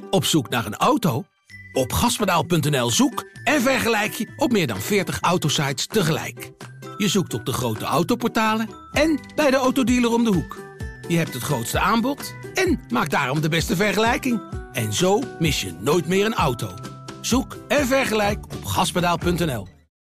Op zoek naar een auto? Op gaspedaal.nl zoek en vergelijk je op meer dan 40 autosites tegelijk. Je zoekt op de grote autoportalen en bij de autodealer om de hoek. Je hebt het grootste aanbod en maakt daarom de beste vergelijking. En zo mis je nooit meer een auto. Zoek en vergelijk op gaspedaal.nl.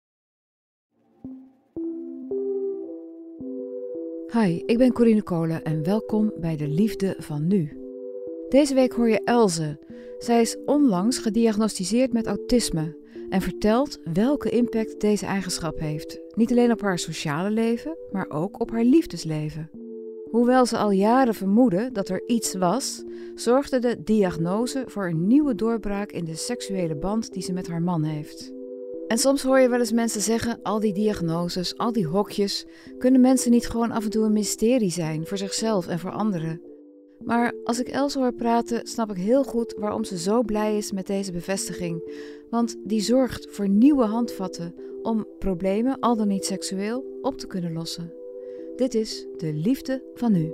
Hi, ik ben Corine Kolen en welkom bij de Liefde van Nu. Deze week hoor je Else. Zij is onlangs gediagnosticeerd met autisme en vertelt welke impact deze eigenschap heeft. Niet alleen op haar sociale leven, maar ook op haar liefdesleven. Hoewel ze al jaren vermoedde dat er iets was, zorgde de diagnose voor een nieuwe doorbraak in de seksuele band die ze met haar man heeft. En soms hoor je wel eens mensen zeggen, al die diagnoses, al die hokjes, kunnen mensen niet gewoon af en toe een mysterie zijn voor zichzelf en voor anderen? Maar als ik Else hoor praten, snap ik heel goed waarom ze zo blij is met deze bevestiging. Want die zorgt voor nieuwe handvatten om problemen, al dan niet seksueel, op te kunnen lossen. Dit is de Liefde van Nu.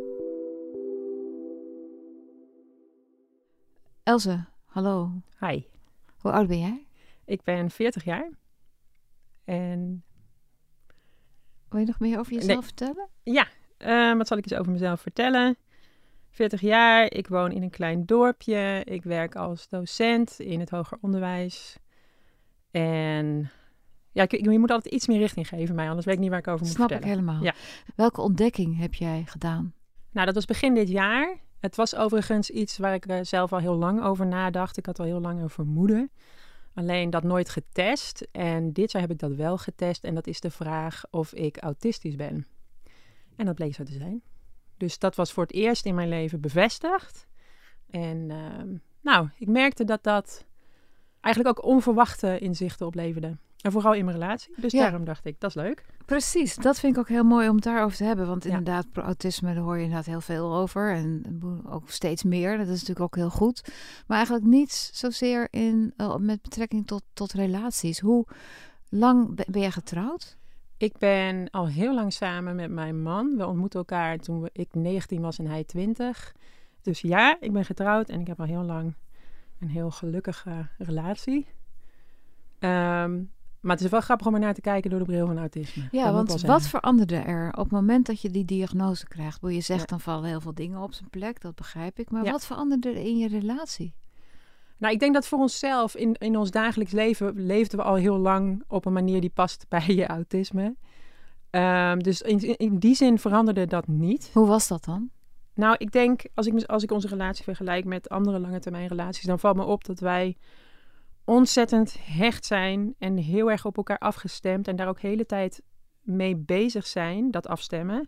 Else, hallo. Hi. Hoe oud ben jij? Ik ben 40 jaar. En... Wil je nog meer over jezelf vertellen? Ja, wat zal ik eens over mezelf vertellen? 40 jaar, ik woon in een klein dorpje. Ik werk als docent in het hoger onderwijs. En ja, je moet altijd iets meer richting geven mij, anders weet ik niet waar ik over moet vertellen. Snap ik helemaal. Ja. Welke ontdekking heb jij gedaan? Nou, dat was begin dit jaar. Het was overigens iets waar ik zelf al heel lang over nadacht. Ik had al heel lang over vermoeden. Alleen dat nooit getest. En dit jaar heb ik dat wel getest. En dat is de vraag of ik autistisch ben. En dat bleek zo te zijn. Dus dat was voor het eerst in mijn leven bevestigd. En ik merkte dat dat eigenlijk ook onverwachte inzichten opleverde. En vooral in mijn relatie. Dus daarom dacht ik, dat is leuk. Precies, dat vind ik ook heel mooi om het daarover te hebben. Want inderdaad, autisme, daar hoor je inderdaad heel veel over. En ook steeds meer, dat is natuurlijk ook heel goed. Maar eigenlijk niet zozeer met betrekking tot relaties. Hoe lang ben jij getrouwd? Ik ben al heel lang samen met mijn man. We ontmoetten elkaar toen ik 19 was en hij 20. Dus ja, ik ben getrouwd en ik heb al heel lang een heel gelukkige relatie. Maar het is wel grappig om er naar te kijken door de bril van autisme. Ja, want wat veranderde er op het moment dat je die diagnose krijgt? Je zegt dan vallen heel veel dingen op zijn plek, dat begrijp ik. Maar wat veranderde er in je relatie? Nou, ik denk dat voor onszelf in ons dagelijks leven leefden we al heel lang op een manier die past bij je autisme. Dus in die zin veranderde dat niet. Hoe was dat dan? Nou, ik denk, als ik onze relatie vergelijk met andere lange termijn relaties, dan valt me op dat wij ontzettend hecht zijn en heel erg op elkaar afgestemd en daar ook de hele tijd mee bezig zijn, dat afstemmen.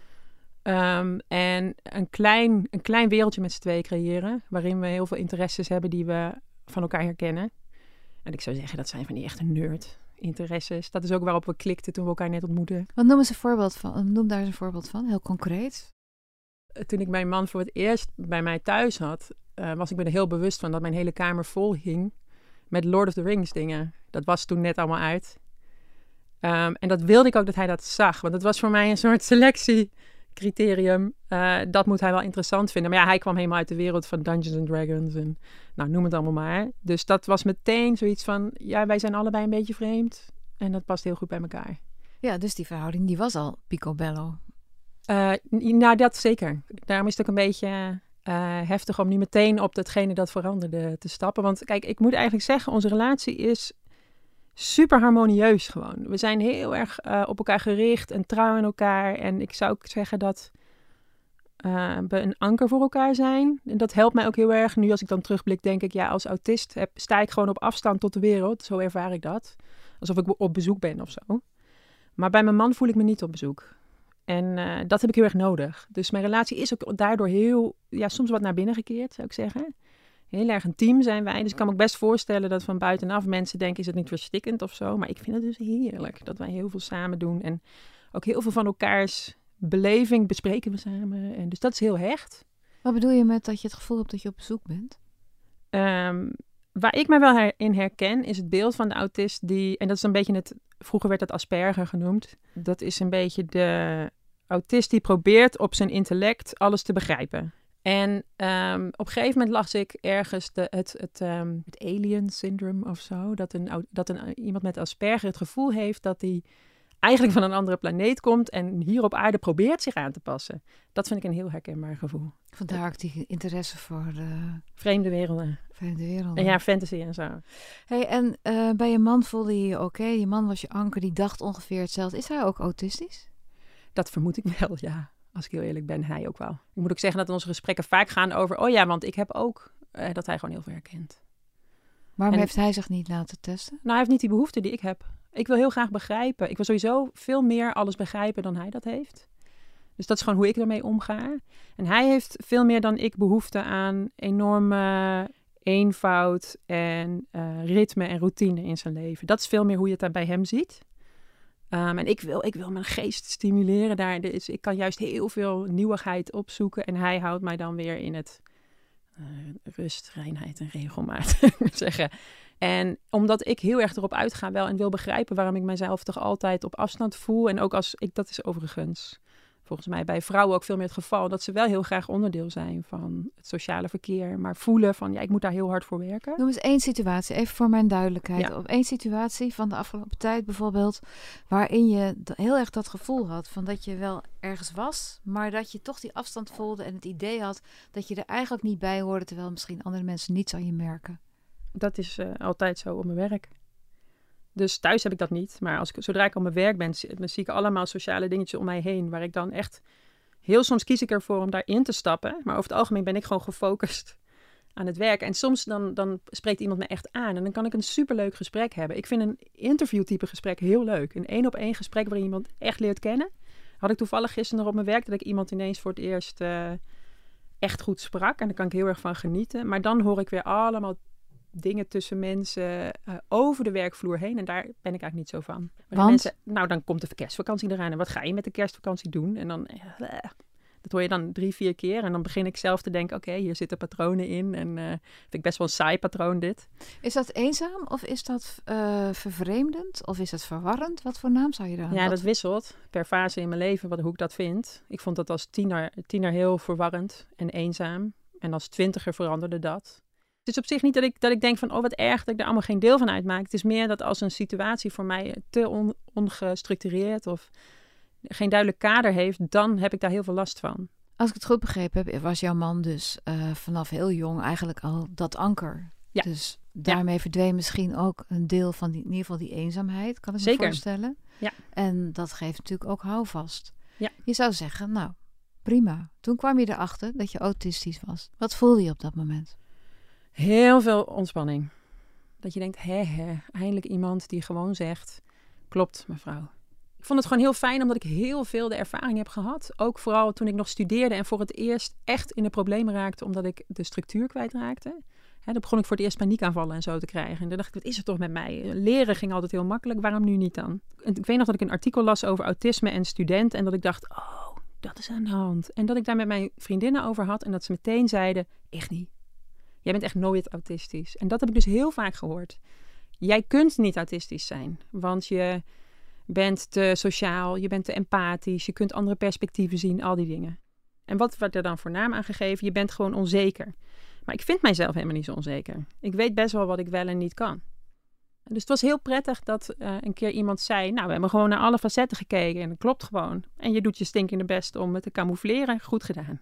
En een klein wereldje met z'n tweeën creëren, waarin we heel veel interesses hebben die we van elkaar herkennen. En ik zou zeggen, dat zijn van die echte nerd-interesses. Dat is ook waarop we klikten toen we elkaar net ontmoetten. Noem daar eens een voorbeeld van, heel concreet. Toen ik mijn man voor het eerst bij mij thuis had, was ik me er heel bewust van dat mijn hele kamer vol hing met Lord of the Rings dingen. Dat was toen net allemaal uit. En dat wilde ik ook dat hij dat zag. Want het was voor mij een soort selectiecriterium. Dat moet hij wel interessant vinden. Maar ja, hij kwam helemaal uit de wereld van Dungeons and Dragons. En nou, noem het allemaal maar. Dus dat was meteen zoiets van, ja, wij zijn allebei een beetje vreemd. En dat past heel goed bij elkaar. Ja, dus die verhouding, die was al picobello. Nou, dat zeker. Daarom is het ook een beetje heftig om niet meteen op datgene dat veranderde te stappen. Want kijk, ik moet eigenlijk zeggen, onze relatie is super harmonieus gewoon. We zijn heel erg op elkaar gericht en trouw in elkaar. En ik zou ook zeggen dat we een anker voor elkaar zijn. En dat helpt mij ook heel erg. Nu als ik dan terugblik, denk ik, ja, als autist sta ik gewoon op afstand tot de wereld. Zo ervaar ik dat. Alsof ik op bezoek ben of zo. Maar bij mijn man voel ik me niet op bezoek. En dat heb ik heel erg nodig. Dus mijn relatie is ook daardoor soms wat naar binnen gekeerd, zou ik zeggen. Heel erg een team zijn wij. Dus ik kan me ook best voorstellen dat van buitenaf mensen denken, is het niet verstikkend of zo? Maar ik vind het dus heerlijk dat wij heel veel samen doen. En ook heel veel van elkaars beleving bespreken we samen. En dus dat is heel hecht. Wat bedoel je met dat je het gevoel hebt dat je op bezoek bent? Waar ik me wel in herken, is het beeld van de autist die, en dat is een beetje vroeger werd dat Asperger genoemd. Dat is een beetje de autist die probeert op zijn intellect alles te begrijpen. En op een gegeven moment las ik ergens het alien syndrome of zo. Dat iemand met Asperger het gevoel heeft dat hij eigenlijk van een andere planeet komt en hier op aarde probeert zich aan te passen. Dat vind ik een heel herkenbaar gevoel. Vandaar ook die interesse voor vreemde werelden. En ja, fantasy en zo. Hey, en bij je man voelde je je oké? Je man was je anker, die dacht ongeveer hetzelfde. Is hij ook autistisch? Dat vermoed ik wel, ja. Als ik heel eerlijk ben, hij ook wel. Ik moet ook zeggen dat onze gesprekken vaak gaan over... oh ja, want ik heb ook... dat hij gewoon heel veel herkent. Waarom heeft hij zich niet laten testen? Nou, hij heeft niet die behoefte die ik heb. Ik wil heel graag begrijpen. Ik wil sowieso veel meer alles begrijpen dan hij dat heeft. Dus dat is gewoon hoe ik ermee omga. En hij heeft veel meer dan ik behoefte aan enorme eenvoud en ritme en routine in zijn leven. Dat is veel meer hoe je het daar bij hem ziet. En ik wil mijn geest stimuleren. Ik kan juist heel veel nieuwigheid opzoeken. En hij houdt mij dan weer in het rust, reinheid en regelmaat. zeggen. En omdat ik heel erg erop uitga wel en wil begrijpen waarom ik mezelf toch altijd op afstand voel. En ook dat is overigens volgens mij bij vrouwen ook veel meer het geval. Dat ze wel heel graag onderdeel zijn van het sociale verkeer. Maar voelen van, ja, ik moet daar heel hard voor werken. Noem eens één situatie, even voor mijn duidelijkheid. Ja. Op één situatie van de afgelopen tijd bijvoorbeeld, waarin je heel erg dat gevoel had van dat je wel ergens was, maar dat je toch die afstand voelde en het idee had dat je er eigenlijk niet bij hoorde, terwijl misschien andere mensen niets aan je merken. Dat is altijd zo op mijn werk. Dus thuis heb ik dat niet. Maar zodra ik op mijn werk ben, dan zie ik allemaal sociale dingetjes om mij heen. Waar ik dan echt... Heel soms kies ik ervoor om daarin te stappen. Maar over het algemeen ben ik gewoon gefocust aan het werk. En soms dan spreekt iemand me echt aan. En dan kan ik een superleuk gesprek hebben. Ik vind een interviewtype gesprek heel leuk. Een 1-op-1 gesprek waarin je iemand echt leert kennen. Had ik toevallig gisteren nog op mijn werk dat ik iemand ineens voor het eerst echt goed sprak. En daar kan ik heel erg van genieten. Maar dan hoor ik weer allemaal dingen tussen mensen over de werkvloer heen. En daar ben ik eigenlijk niet zo van. Maar mensen, nou, dan komt de kerstvakantie eraan. En wat ga je met de kerstvakantie doen? En dan... dat hoor je dan 3-4 keer. En dan begin ik zelf te denken, oké, hier zitten patronen in. En vind ik best wel een saai patroon dit. Is dat eenzaam of is dat vervreemdend? Of is het verwarrend? Wat voor naam zou je daar? Ja, dat wisselt per fase in mijn leven, hoe ik dat vind. Ik vond dat als tiener heel verwarrend en eenzaam. En als 20er veranderde dat. Het is op zich niet dat ik denk van, oh wat erg dat ik er allemaal geen deel van uitmaak. Het is meer dat als een situatie voor mij te ongestructureerd of geen duidelijk kader heeft, dan heb ik daar heel veel last van. Als ik het goed begrepen heb, was jouw man dus vanaf heel jong eigenlijk al dat anker. Ja. Dus daarmee verdween misschien ook een deel van in ieder geval die eenzaamheid, kan ik me voorstellen. Ja. En dat geeft natuurlijk ook houvast. Ja. Je zou zeggen, nou, prima. Toen kwam je erachter dat je autistisch was. Wat voelde je op dat moment? Heel veel ontspanning. Dat je denkt, eindelijk iemand die gewoon zegt, klopt mevrouw. Ik vond het gewoon heel fijn omdat ik heel veel de ervaring heb gehad. Ook vooral toen ik nog studeerde en voor het eerst echt in de problemen raakte omdat ik de structuur kwijtraakte. Dan begon ik voor het eerst paniekaanvallen en zo te krijgen. En dan dacht ik, wat is er toch met mij? Leren ging altijd heel makkelijk, waarom nu niet dan? En ik weet nog dat ik een artikel las over autisme en student en dat ik dacht, oh, dat is aan de hand. En dat ik daar met mijn vriendinnen over had en dat ze meteen zeiden, echt niet. Jij bent echt nooit autistisch. En dat heb ik dus heel vaak gehoord. Jij kunt niet autistisch zijn, want je bent te sociaal, je bent te empathisch, je kunt andere perspectieven zien, al die dingen. En wat werd er dan voor naam aangegeven? Je bent gewoon onzeker. Maar ik vind mijzelf helemaal niet zo onzeker. Ik weet best wel wat ik wel en niet kan. Dus het was heel prettig dat een keer iemand zei, nou, we hebben gewoon naar alle facetten gekeken en dat klopt gewoon. En je doet je stinkende best om het te camoufleren. Goed gedaan.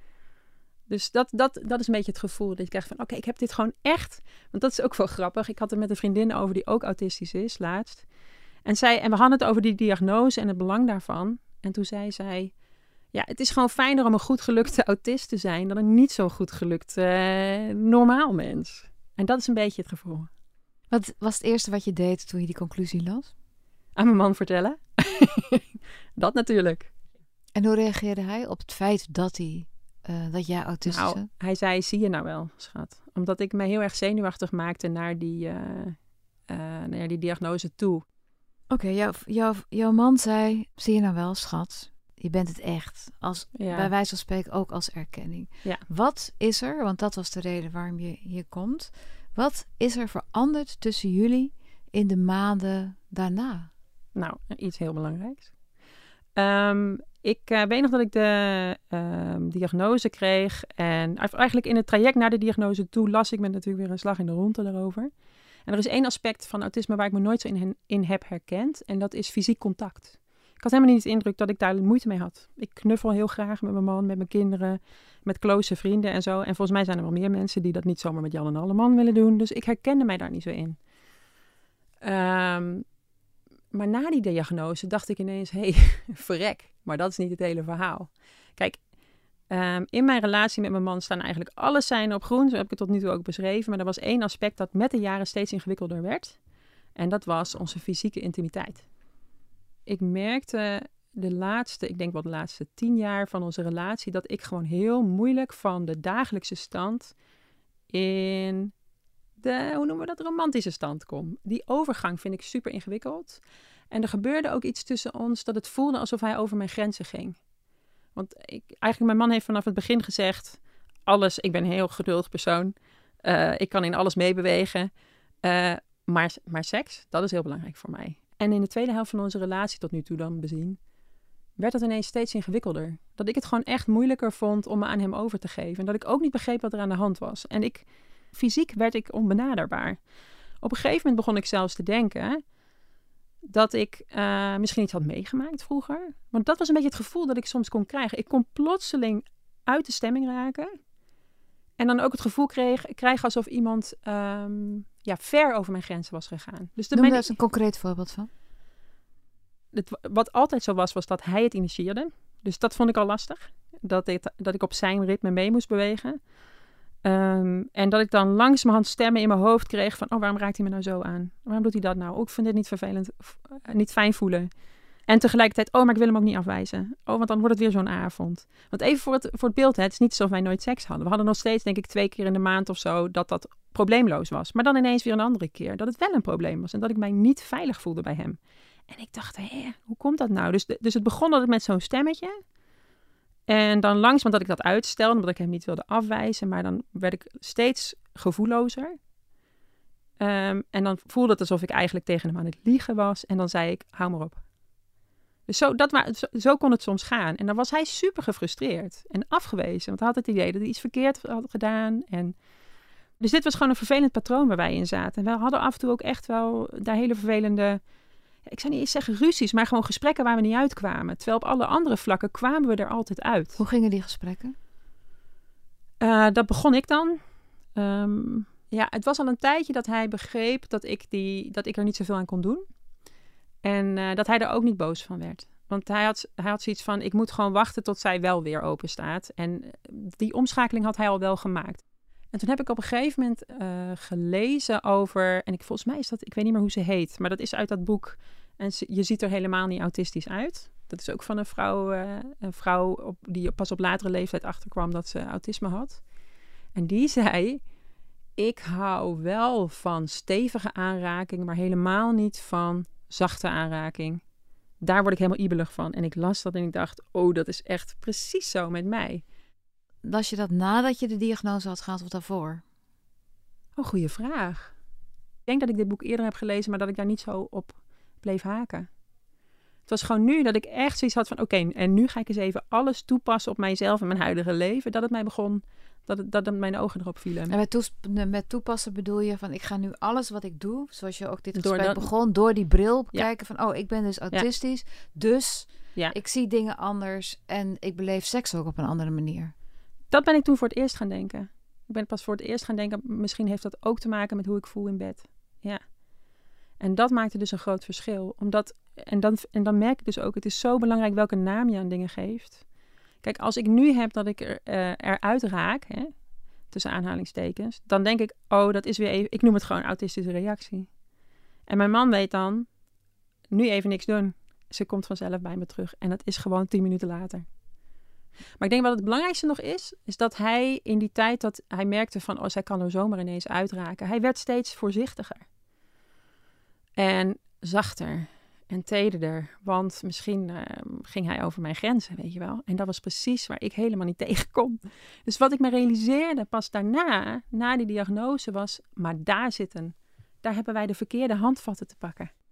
Dus dat is een beetje het gevoel dat je krijgt van, oké, ik heb dit gewoon echt. Want dat is ook wel grappig. Ik had het met een vriendin over die ook autistisch is, laatst. En we hadden het over die diagnose en het belang daarvan. En toen zei zij, ja, het is gewoon fijner om een goed gelukte autist te zijn dan een niet zo goed gelukt normaal mens. En dat is een beetje het gevoel. Wat was het eerste wat je deed toen je die conclusie las? Aan mijn man vertellen. Dat natuurlijk. En hoe reageerde hij op het feit dat jij autistisch bent? Hij zei, zie je nou wel, schat. Omdat ik me heel erg zenuwachtig maakte naar die diagnose toe. Oké, jouw man zei, zie je nou wel, schat, je bent het echt. Bij wijze van spreken ook als erkenning. Ja. Wat is er, want dat was de reden waarom je hier komt. Wat is er veranderd tussen jullie in de maanden daarna? Nou, iets heel belangrijks. Ik weet nog dat ik de diagnose kreeg. En eigenlijk in het traject naar de diagnose toe las ik me natuurlijk weer een slag in de ronde daarover. En er is één aspect van autisme waar ik me nooit zo in heb herkend. En dat is fysiek contact. Ik had helemaal niet de indruk dat ik daar moeite mee had. Ik knuffel heel graag met mijn man, met mijn kinderen, met close vrienden en zo. En volgens mij zijn er wel meer mensen die dat niet zomaar met Jan en Alleman willen doen. Dus ik herkende mij daar niet zo in. Maar na die diagnose dacht ik ineens, verrek. Maar dat is niet het hele verhaal. Kijk, in mijn relatie met mijn man staan eigenlijk alle seinen op groen. Zo heb ik het tot nu toe ook beschreven. Maar er was één aspect dat met de jaren steeds ingewikkelder werd. En dat was onze fysieke intimiteit. Ik merkte de laatste 10 jaar van onze relatie, dat ik gewoon heel moeilijk van de dagelijkse stand in de, hoe noemen we dat, romantische stand kom. Die overgang vind ik super ingewikkeld. En er gebeurde ook iets tussen ons dat het voelde alsof hij over mijn grenzen ging. Want mijn man heeft vanaf het begin gezegd, ik ben een heel geduldig persoon. Ik kan in alles meebewegen. Maar seks, dat is heel belangrijk voor mij. En in de tweede helft van onze relatie tot nu toe dan bezien, werd het ineens steeds ingewikkelder. Dat ik het gewoon echt moeilijker vond om me aan hem over te geven. En dat ik ook niet begreep wat er aan de hand was. En fysiek werd ik onbenaderbaar. Op een gegeven moment begon ik zelfs te denken dat ik misschien iets had meegemaakt vroeger. Want dat was een beetje het gevoel dat ik soms kon krijgen. Ik kon plotseling uit de stemming raken. En dan ook het gevoel krijgen alsof iemand ver over mijn grenzen was gegaan. Dus Noem daar eens een concreet voorbeeld van. Wat altijd zo was dat hij het initieerde. Dus dat vond ik al lastig. Dat ik op zijn ritme mee moest bewegen. En dat ik dan langzamerhand stemmen in mijn hoofd kreeg van, waarom raakt hij me nou zo aan? Waarom doet hij dat nou? Ik vind dit niet vervelend, niet fijn voelen. En tegelijkertijd, maar ik wil hem ook niet afwijzen. Want dan wordt het weer zo'n avond. Want even voor het beeld, het is niet alsof wij nooit seks hadden. We hadden nog steeds, denk ik, 2 keer in de maand of zo, dat probleemloos was. Maar dan ineens weer een andere keer, dat het wel een probleem was. En dat ik mij niet veilig voelde bij hem. En ik dacht, hoe komt dat nou? Dus het begon altijd met zo'n stemmetje. En dan langzaam dat ik dat uitstelde, omdat ik hem niet wilde afwijzen. Maar dan werd ik steeds gevoellozer. En dan voelde het alsof ik eigenlijk tegen hem aan het liegen was. En dan zei ik, hou maar op. Dus zo kon het soms gaan. En dan was hij super gefrustreerd en afgewezen. Want hij had het idee dat hij iets verkeerd had gedaan. Dus dit was gewoon een vervelend patroon waar wij in zaten. En we hadden af en toe ook echt wel daar hele vervelende, ik zou niet eens zeggen ruzies, maar gewoon gesprekken waar we niet uitkwamen. Terwijl op alle andere vlakken kwamen we er altijd uit. Hoe gingen die gesprekken? Dat begon ik dan. Het was al een tijdje dat hij begreep dat ik er niet zoveel aan kon doen. En dat hij er ook niet boos van werd. Want hij had zoiets van, ik moet gewoon wachten tot zij wel weer open staat. En die omschakeling had hij al wel gemaakt. En toen heb ik op een gegeven moment gelezen over, en volgens mij is dat, ik weet niet meer hoe ze heet, maar dat is uit dat boek. En je ziet er helemaal niet autistisch uit. Dat is ook van een vrouw die pas op latere leeftijd achterkwam dat ze autisme had. En die zei, ik hou wel van stevige aanraking, maar helemaal niet van zachte aanraking. Daar word ik helemaal ibelig van. En ik las dat en ik dacht, dat is echt precies zo met mij. Las je dat nadat je de diagnose had gehad of daarvoor? Goeie vraag. Ik denk dat ik dit boek eerder heb gelezen, maar dat ik daar niet zo op bleef haken. Het was gewoon nu dat ik echt zoiets had van, en nu ga ik eens even alles toepassen op mijzelf en mijn huidige leven. Dat het mij begon, dat mijn ogen erop vielen. En met toepassen bedoel je van, ik ga nu alles wat ik doe, zoals je ook dit gesprek begon, door die bril kijken van, ik ben dus autistisch. Ja. Dus ik zie dingen anders en ik beleef seks ook op een andere manier. Dat ben ik toen voor het eerst gaan denken. Ik ben pas voor het eerst gaan denken, misschien heeft dat ook te maken met hoe ik voel in bed. Ja. En dat maakte dus een groot verschil. En dan merk ik dus ook, het is zo belangrijk welke naam je aan dingen geeft. Kijk, als ik nu heb dat ik eruit raak, tussen aanhalingstekens, dan denk ik, dat is weer even, ik noem het gewoon autistische reactie. En mijn man weet dan, nu even niks doen. Ze komt vanzelf bij me terug. En dat is gewoon 10 minuten later. Maar ik denk wat het belangrijkste nog is dat hij in die tijd dat hij merkte van, zij kan er zomaar ineens uitraken. Hij werd steeds voorzichtiger. En zachter en tederder. Want misschien ging hij over mijn grenzen, weet je wel. En dat was precies waar ik helemaal niet tegen kon. Dus wat ik me realiseerde pas daarna, na die diagnose, was, maar daar hebben wij de verkeerde handvatten te pakken.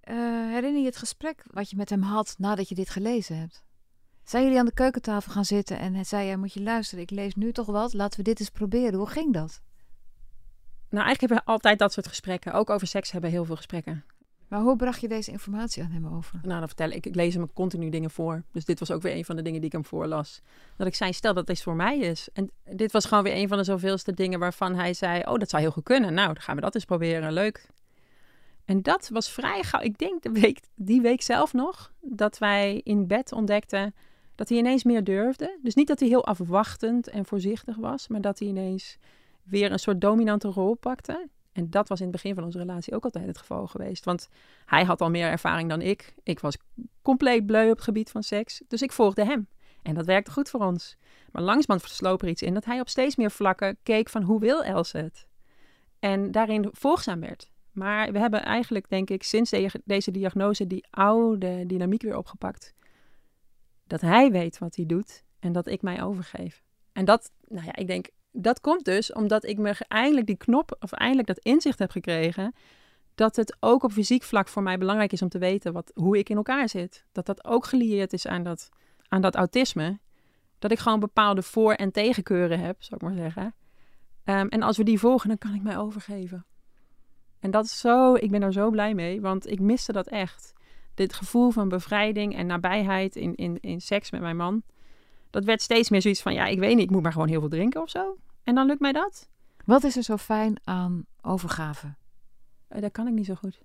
herinner je het gesprek wat je met hem had nadat je dit gelezen hebt? Zijn jullie aan de keukentafel gaan zitten en hij zei, ja, moet je luisteren, ik lees nu toch wat, laten we dit eens proberen. Hoe ging dat? Nou, eigenlijk hebben we altijd dat soort gesprekken. Ook over seks hebben we heel veel gesprekken. Maar hoe bracht je deze informatie aan hem over? Nou, dan vertel ik lees hem continu dingen voor. Dus dit was ook weer een van de dingen die ik hem voorlas. Dat ik zei, stel dat dit voor mij is. En dit was gewoon weer een van de zoveelste dingen waarvan hij zei, oh, dat zou heel goed kunnen. Nou, dan gaan we dat eens proberen. Leuk. En dat was vrij gauw. Ik denk die week zelf nog, dat wij in bed ontdekten dat hij ineens meer durfde. Dus niet dat hij heel afwachtend en voorzichtig was, maar dat hij ineens weer een soort dominante rol pakte. En dat was in het begin van onze relatie ook altijd het geval geweest. Want hij had al meer ervaring dan ik. Ik was compleet bleu op het gebied van seks. Dus ik volgde hem. En dat werkte goed voor ons. Maar langzamerhand sloop er iets in dat hij op steeds meer vlakken keek van hoe wil Else het? En daarin volgzaam werd. Maar we hebben eigenlijk, denk ik, sinds deze diagnose die oude dynamiek weer opgepakt. Dat hij weet wat hij doet en dat ik mij overgeef. En dat, nou ja, ik denk, dat komt dus omdat ik me eindelijk die knop, of eindelijk dat inzicht heb gekregen, dat het ook op fysiek vlak voor mij belangrijk is om te weten hoe ik in elkaar zit. Dat dat ook gelieerd is aan dat autisme. Dat ik gewoon bepaalde voor- en tegenkeuren heb, zou ik maar zeggen. En als we die volgen, dan kan ik mij overgeven. En dat is ik ben daar zo blij mee, want ik miste dat echt. Dit gevoel van bevrijding en nabijheid in seks met mijn man. Dat werd steeds meer zoiets van, ja, ik weet niet, ik moet maar gewoon heel veel drinken of zo. En dan lukt mij dat. Wat is er zo fijn aan overgave? Dat kan ik niet zo goed.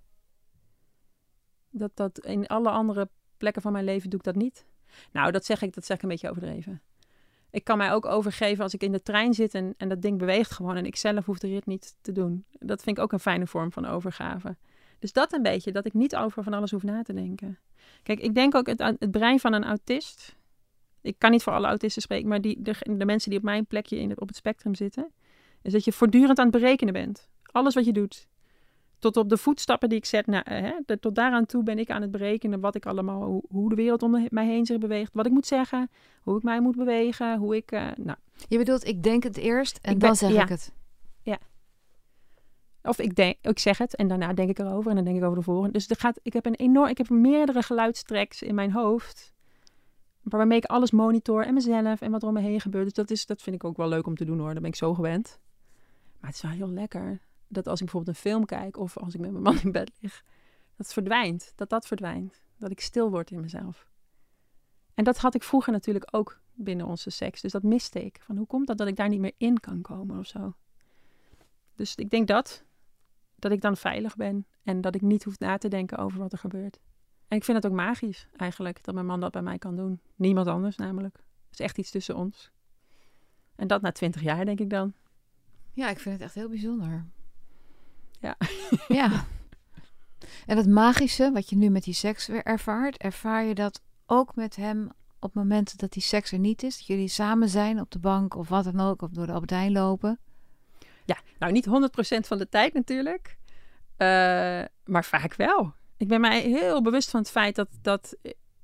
Dat in alle andere plekken van mijn leven doe ik dat niet. Nou, dat zeg ik een beetje overdreven. Ik kan mij ook overgeven als ik in de trein zit en dat ding beweegt gewoon en ik zelf hoef de rit niet te doen. Dat vind ik ook een fijne vorm van overgave. Dus dat een beetje, dat ik niet over van alles hoef na te denken. Kijk, ik denk ook het brein van een autist. Ik kan niet voor alle autisten spreken, maar de mensen die op mijn plekje op het spectrum zitten, is dat je voortdurend aan het berekenen bent. Alles wat je doet. Tot op de voetstappen die ik zet, tot daaraan toe ben ik aan het berekenen wat ik allemaal, hoe de wereld om mij heen zich beweegt, wat ik moet zeggen, hoe ik mij moet bewegen, hoe ik, Je bedoelt, ik denk het eerst en dan zeg ik het. Ja. Of ik zeg het en daarna denk ik erover en dan denk ik over de volgende. Dus ik heb meerdere geluidstracks in mijn hoofd, waarmee ik alles monitor en mezelf en wat er om me heen gebeurt. Dus dat vind ik ook wel leuk om te doen hoor, daar ben ik zo gewend. Maar het is wel heel lekker dat als ik bijvoorbeeld een film kijk of als ik met mijn man in bed lig, dat verdwijnt. Dat verdwijnt. Dat ik stil word in mezelf. En dat had ik vroeger natuurlijk ook binnen onze seks. Dus dat miste ik. Van hoe komt dat ik daar niet meer in kan komen of zo? Dus ik denk dat ik dan veilig ben en dat ik niet hoef na te denken over wat er gebeurt. En ik vind het ook magisch eigenlijk dat mijn man dat bij mij kan doen. Niemand anders namelijk. Het is echt iets tussen ons. En dat na 20 jaar denk ik dan. Ja, ik vind het echt heel bijzonder. Ja. Ja. En het magische wat je nu met die seks weer ervaart, ervaar je dat ook met hem op momenten dat die seks er niet is? Dat jullie samen zijn op de bank of wat dan ook, of door de Albert Heijn lopen? Ja, nou niet 100% van de tijd natuurlijk. Maar vaak wel. Ik ben mij heel bewust van het feit dat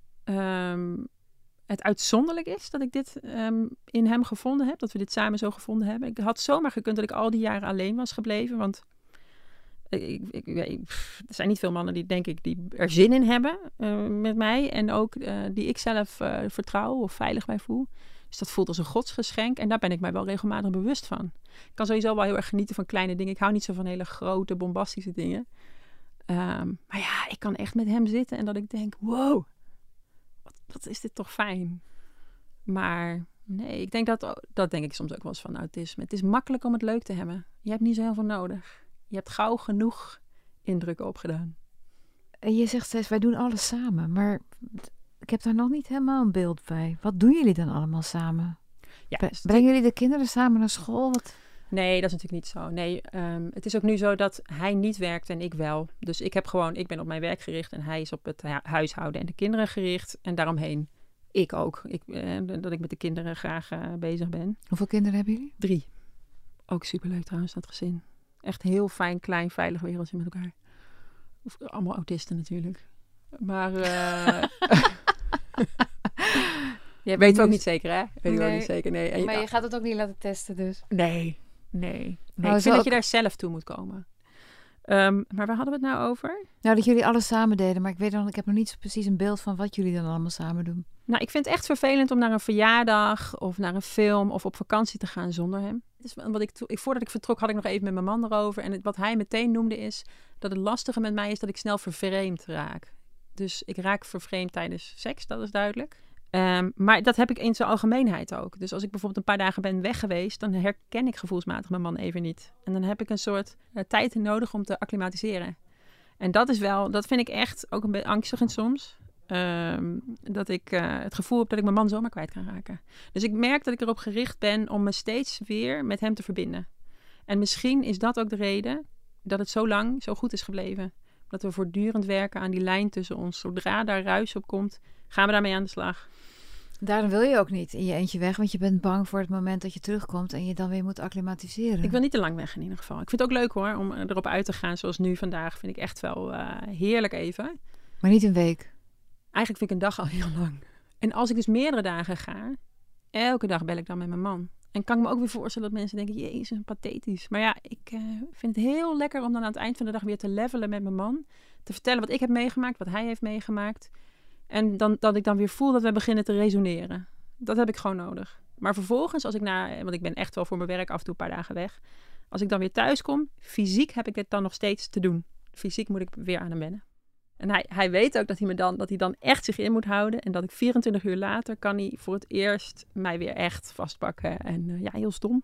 het uitzonderlijk is dat ik dit in hem gevonden heb. Dat we dit samen zo gevonden hebben. Ik had zomaar gekund dat ik al die jaren alleen was gebleven. Want er zijn niet veel mannen die er zin in hebben met mij. En ook die ik zelf vertrouw of veilig bij voel. Dus dat voelt als een godsgeschenk. En daar ben ik mij wel regelmatig bewust van. Ik kan sowieso wel heel erg genieten van kleine dingen. Ik hou niet zo van hele grote, bombastische dingen. Maar ja, ik kan echt met hem zitten en dat ik denk, wow, wat is dit toch fijn. Maar nee, ik denk dat denk ik soms ook wel eens van autisme. Het is makkelijk om het leuk te hebben. Je hebt niet zo heel veel nodig. Je hebt gauw genoeg indrukken opgedaan. En je zegt steeds, wij doen alles samen. Maar ik heb daar nog niet helemaal een beeld bij. Wat doen jullie dan allemaal samen? Ja, Brengen jullie de kinderen samen naar school? Nee, dat is natuurlijk niet zo. Nee, het is ook nu zo dat hij niet werkt en ik wel. Dus ik ben op mijn werk gericht en hij is op het huishouden en de kinderen gericht. En daaromheen ik ook. Dat ik met de kinderen graag bezig ben. Hoeveel kinderen hebben jullie? 3. Ook superleuk trouwens, dat gezin. Echt heel fijn, klein, veilig wereldje met elkaar. Allemaal autisten natuurlijk. Maar je weet het ook niet zeker, hè? Weet ik ook niet zeker, nee. Maar je gaat het ook niet laten testen dus? Nee. Ik vind dat je daar zelf toe moet komen. Maar waar hadden we het nou over? Nou, dat jullie alles samen deden. Maar ik heb nog niet zo precies een beeld van wat jullie dan allemaal samen doen. Nou, ik vind het echt vervelend om naar een verjaardag of naar een film of op vakantie te gaan zonder hem. Dus voordat ik vertrok had ik nog even met mijn man erover. En wat hij meteen noemde is dat het lastige met mij is dat ik snel vervreemd raak. Dus ik raak vervreemd tijdens seks, dat is duidelijk. Maar dat heb ik in zijn algemeenheid ook. Dus als ik bijvoorbeeld een paar dagen ben weg geweest, dan herken ik gevoelsmatig mijn man even niet. En dan heb ik een soort tijd nodig om te acclimatiseren. En dat vind ik echt ook een beetje angstigend soms. Dat ik het gevoel heb dat ik mijn man zomaar kwijt kan raken. Dus ik merk dat ik erop gericht ben om me steeds weer met hem te verbinden. En misschien is dat ook de reden dat het zo lang zo goed is gebleven. Dat we voortdurend werken aan die lijn tussen ons. Zodra daar ruis op komt, gaan we daarmee aan de slag. Daarom wil je ook niet in je eentje weg, want je bent bang voor het moment dat je terugkomt en je dan weer moet acclimatiseren. Ik wil niet te lang weg in ieder geval. Ik vind het ook leuk hoor, om erop uit te gaan zoals nu vandaag. Vind ik echt wel heerlijk even. Maar niet een week? Eigenlijk vind ik een dag al heel lang. En als ik dus meerdere dagen ga, elke dag bel ik dan met mijn man. En kan ik me ook weer voorstellen dat mensen denken, jezus, pathetisch. Maar ja, ik vind het heel lekker om dan aan het eind van de dag weer te levelen met mijn man. Te vertellen wat ik heb meegemaakt, wat hij heeft meegemaakt. En dat ik dan weer voel dat we beginnen te resoneren. Dat heb ik gewoon nodig. Maar vervolgens, want ik ben echt wel voor mijn werk af en toe een paar dagen weg. Als ik dan weer thuis kom, fysiek heb ik dit dan nog steeds te doen. Fysiek moet ik weer aan hem wennen. En hij weet ook dat hij dan echt zich in moet houden. En dat ik 24 uur later kan hij voor het eerst mij weer echt vastpakken. En heel stom.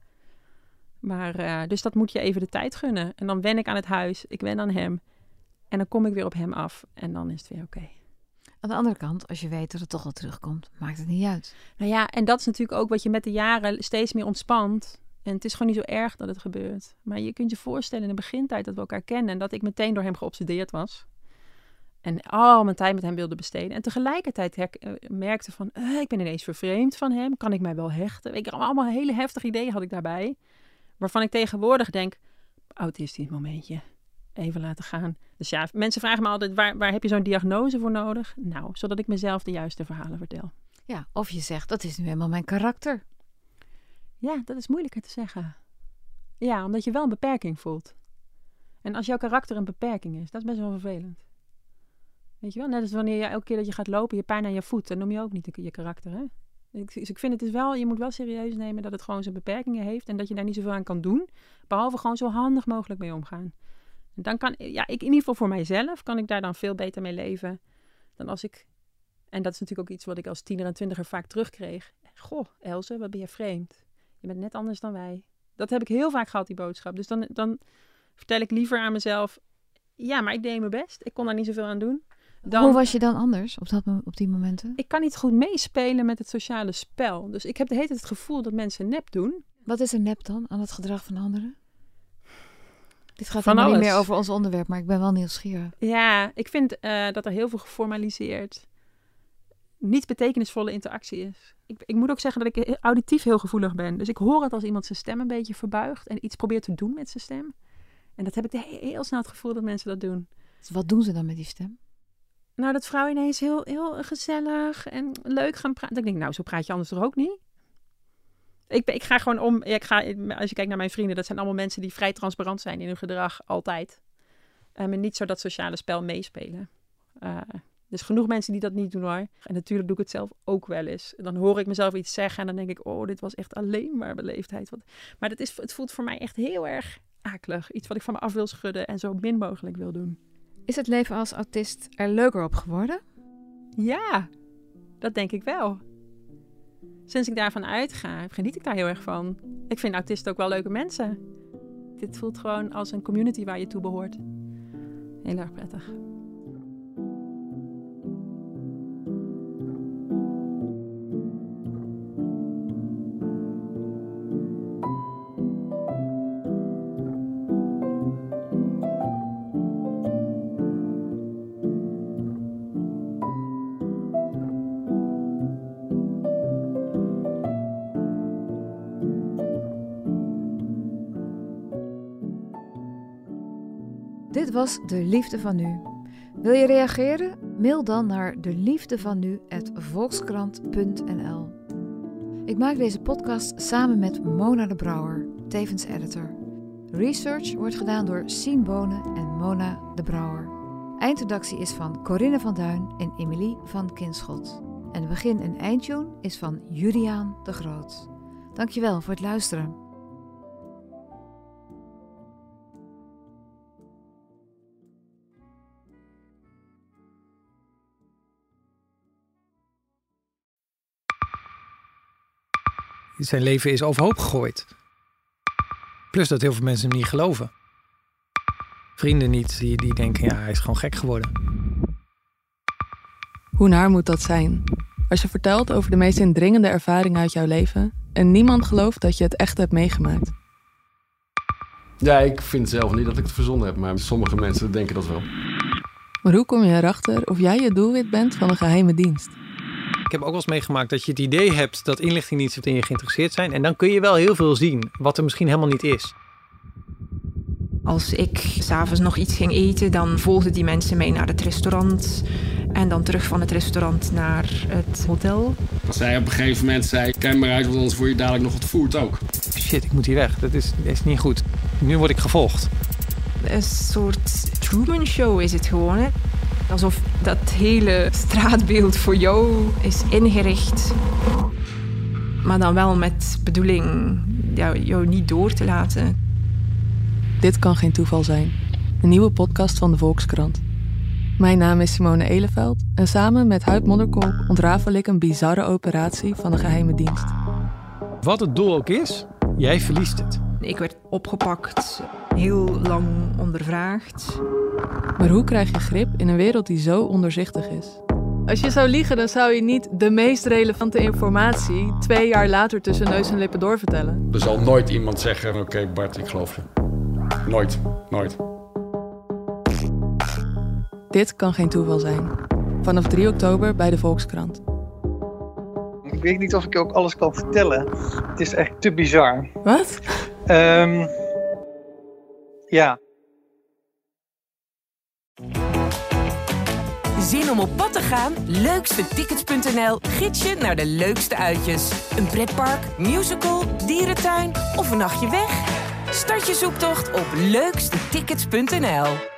Maar dus dat moet je even de tijd gunnen. En dan wen ik aan het huis. Ik wen aan hem. En dan kom ik weer op hem af. En dan is het weer oké. Aan de andere kant, als je weet dat het toch wel terugkomt, maakt het niet uit. Nou ja, en dat is natuurlijk ook wat je met de jaren steeds meer ontspant. En het is gewoon niet zo erg dat het gebeurt. Maar je kunt je voorstellen in de begintijd dat we elkaar kennen. En dat ik meteen door hem geobsedeerd was. En al mijn tijd met hem wilde besteden. En tegelijkertijd merkte van, ik ben ineens vervreemd van hem. Kan ik mij wel hechten? Allemaal hele heftige ideeën had ik daarbij. Waarvan ik tegenwoordig denk, autistisch momentje. Even laten gaan. Dus ja, mensen vragen me altijd, waar heb je zo'n diagnose voor nodig? Nou, zodat ik mezelf de juiste verhalen vertel. Ja, of je zegt, dat is nu helemaal mijn karakter. Ja, dat is moeilijker te zeggen. Ja, omdat je wel een beperking voelt. En als jouw karakter een beperking is, dat is best wel vervelend. Weet je wel, net als wanneer je elke keer dat je gaat lopen, je pijn aan je voet, dan noem je ook niet je karakter, hè? Dus ik vind het is wel, je moet wel serieus nemen dat het gewoon zijn beperkingen heeft en dat je daar niet zoveel aan kan doen, behalve gewoon zo handig mogelijk mee omgaan. En dan kan, in ieder geval voor mijzelf, kan ik daar dan veel beter mee leven dan als ik, en dat is natuurlijk ook iets wat ik als tiener en twintiger vaak terugkreeg. Goh, Else, wat ben je vreemd? Je bent net anders dan wij. Dat heb ik heel vaak gehad, die boodschap. Dus dan vertel ik liever aan mezelf, ja, maar ik deed mijn best. Ik kon daar niet zoveel aan doen. Hoe was je dan anders op die momenten? Ik kan niet goed meespelen met het sociale spel. Dus ik heb de hele tijd het gevoel dat mensen nep doen. Wat is er nep dan aan het gedrag van anderen? Dit gaat helemaal niet meer over ons onderwerp, maar ik ben wel nieuwsgierig. Ja, ik vind dat er heel veel geformaliseerd, niet betekenisvolle interactie is. Ik moet ook zeggen dat ik auditief heel gevoelig ben. Dus ik hoor het als iemand zijn stem een beetje verbuigt en iets probeert te doen met zijn stem. En dat heb ik heel snel het gevoel dat mensen dat doen. Dus wat doen ze dan met die stem? Nou, dat vrouwen ineens heel gezellig en leuk gaan praten. Ik denk, nou, zo praat je anders toch ook niet? Ik ga gewoon om. Als je kijkt naar mijn vrienden, dat zijn allemaal mensen die vrij transparant zijn in hun gedrag, altijd. En niet zo dat sociale spel meespelen. Dus genoeg mensen die dat niet doen hoor. En natuurlijk doe ik het zelf ook wel eens. Dan hoor ik mezelf iets zeggen en dan denk ik, oh, dit was echt alleen maar beleefdheid. Maar het voelt voor mij echt heel erg akelig. Iets wat ik van me af wil schudden en zo min mogelijk wil doen. Is het leven als autist er leuker op geworden? Ja, dat denk ik wel. Sinds ik daarvan uitga, geniet ik daar heel erg van. Ik vind autisten ook wel leuke mensen. Dit voelt gewoon als een community waar je toe behoort. Heel erg prettig. Dit was De Liefde van Nu. Wil je reageren? Mail dan naar deliefdevanu@volkskrant.nl. Ik maak deze podcast samen met Mona de Brouwer, tevens editor. Research wordt gedaan door Sien Bonen en Mona de Brouwer. Eindredactie is van Corinne van Duin en Emilie van Kinschot. En de begin- en eindtune is van Juliaan de Groot. Dankjewel voor het luisteren. Zijn leven is overhoop gegooid. Plus dat heel veel mensen hem niet geloven. Vrienden niet, die denken, ja, hij is gewoon gek geworden. Hoe naar moet dat zijn? Als je vertelt over de meest indringende ervaring uit jouw leven en niemand gelooft dat je het echt hebt meegemaakt. Ja, ik vind zelf niet dat ik het verzonnen heb, maar sommige mensen denken dat wel. Maar hoe kom je erachter of jij het doelwit bent van een geheime dienst? Ik heb ook wel eens meegemaakt dat je het idee hebt dat inlichtingendiensten in je geïnteresseerd zijn. En dan kun je wel heel veel zien, wat er misschien helemaal niet is. Als ik 's avonds nog iets ging eten, dan volgden die mensen mij naar het restaurant. En dan terug van het restaurant naar het hotel. Als zij op een gegeven moment zei, kijk maar uit, want anders word je dadelijk nog ontvoerd ook. Shit, ik moet hier weg. Dat is niet goed. Nu word ik gevolgd. Een soort Truman Show is het gewoon, hè? Alsof dat hele straatbeeld voor jou is ingericht. Maar dan wel met bedoeling jou niet door te laten. Dit kan geen toeval zijn. Een nieuwe podcast van de Volkskrant. Mijn naam is Simone Eleveld en samen met Huib Modderkolk ontrafel ik een bizarre operatie van de geheime dienst. Wat het doel ook is, jij verliest het. Ik werd opgepakt, heel lang ondervraagd. Maar hoe krijg je grip in een wereld die zo onderzichtig is? Als je zou liegen, dan zou je niet de meest relevante informatie 2 jaar later tussen neus en lippen doorvertellen. Er zal nooit iemand zeggen, oké, Bart, ik geloof je. Nooit, nooit. Dit kan geen toeval zijn. Vanaf 3 oktober bij de Volkskrant. Ik weet niet of ik je ook alles kan vertellen. Het is echt te bizar. Wat? Ja. Zin om op pad te gaan? Leukstetickets.nl gids je naar de leukste uitjes. Een pretpark, musical, dierentuin of een nachtje weg? Start je zoektocht op leukstetickets.nl.